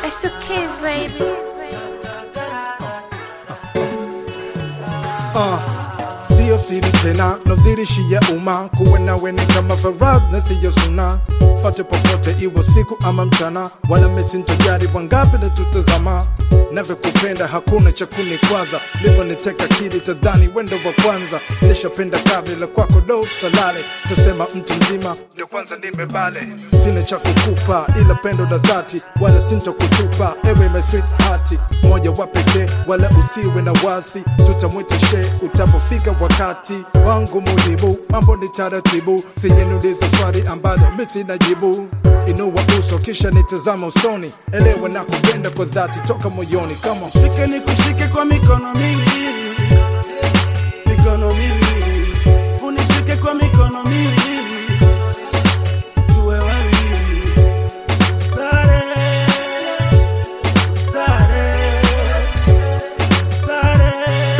I still kiss, baby. Sio siri tena, nadhirishia umma kuwa nawe ni kama faradhi na siyo sunna. Fate popote iwe siku ama mchana, wala mesintojari wangapi na tutazama. Navyokupenda hakuna cha kunikwaza, livo niteka kidi tadhani wendo wa kwanza. Nishapenda kabla kwako do salale, tasema mtu mzima ndio kwanza nimebale. Sina cha kukupa ila pendo la dhati, wala sinto kutupa ewe my sweetheart. Moja wa pekee wala usiwe na wasi, tutamwita she utapofika wakati wangu muhimu. Mambo ni taratibu, sijenuliza swali ambalo mimi sina jibu. Inua uso kisha nitazama usoni, elewa na kupenda kwa dhati toka moyoni. Kama shike nikushike kwa mikono miwili, mikono miwili, unishike kwa mikono miwili, tuwe wawili, stare, stare, stare,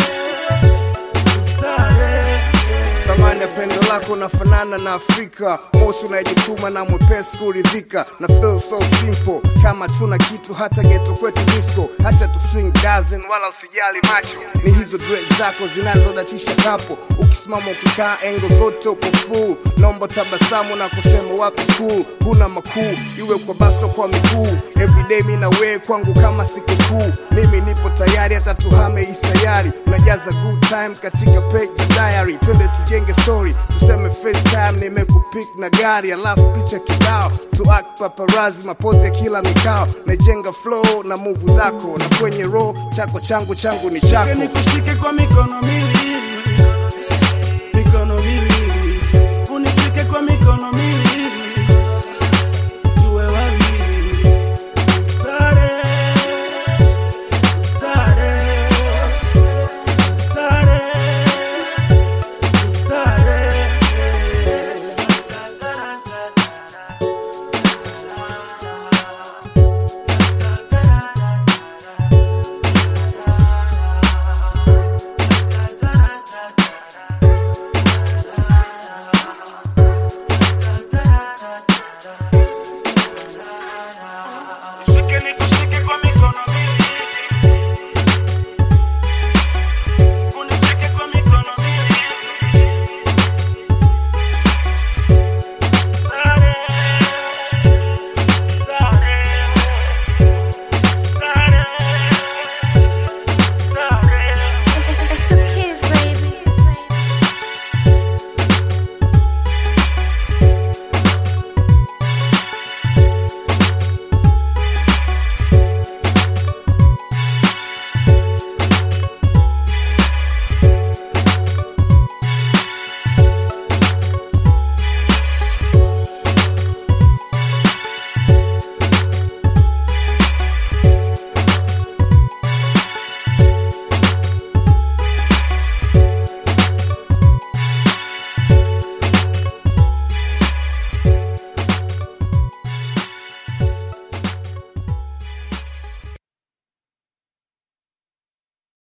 stare. Thamani ya pendo lako nafanana na Afrika, mosi unajituma na mwepesi kuridhika. Na feel so simple, kama tuna kitu hata geto kwetu disco. Hacha tu swing dozen wala usijali macho, ni hizo dread zako zinazodatisha kapo. Ukisimama ukikaa engo zote upo full, naomba tabasamu na kusema wapi cool. Huna makuu, iwe kwa baso kwa miguu, everyday mimi na wewe kwangu kama siku kuu. Mimi nipo tayari hata tuhame isayari, unajaza good time katika page ya diary. Twende tujenge story, tuseme FaceTime nimekupick na gari, alafu picha kibao to act paparazzi, mapozi ya kila mikao. Najenga flow na move zako, na kwenye row chako changu changu ni chako. Shike nikushike kwa mikono miwili,